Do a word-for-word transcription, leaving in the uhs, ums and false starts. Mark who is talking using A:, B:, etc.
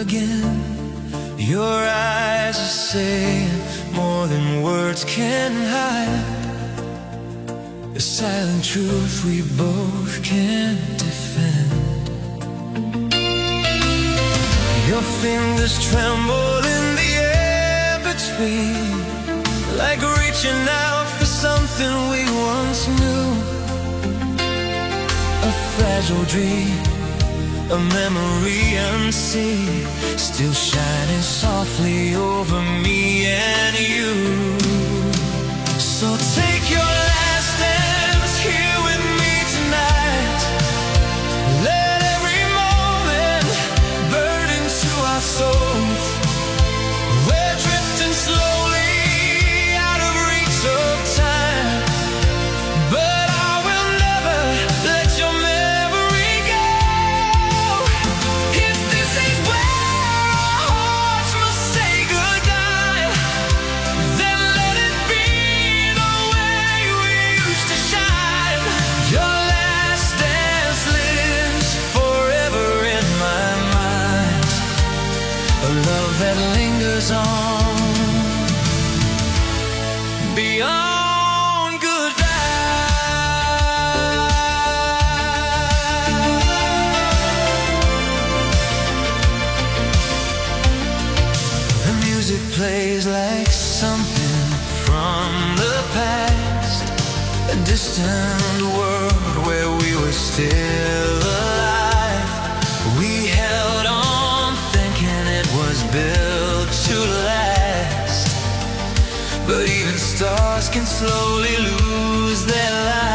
A: again. Your eyes are saying more than words can hide, a silent truth we both can't defend. Your fingers tremble in the air between, like reaching out for something we once knew. A fragile dream, a memory unseen, still shining softly over me and you. So take your last dance here with me tonight. Let every moment burn into our souls. We're drifting slowly out of reach of time, but I will never let your memory go. If this is where our hearts must say goodbye, then let it be the way we used to shine. Your last dance lives forever in my mind, a love that lingers on beyond goodbye. The music plays like something from the past, a distant world where we were still alive. We held on thinking it was built to last, but even stars can slowly lose their light.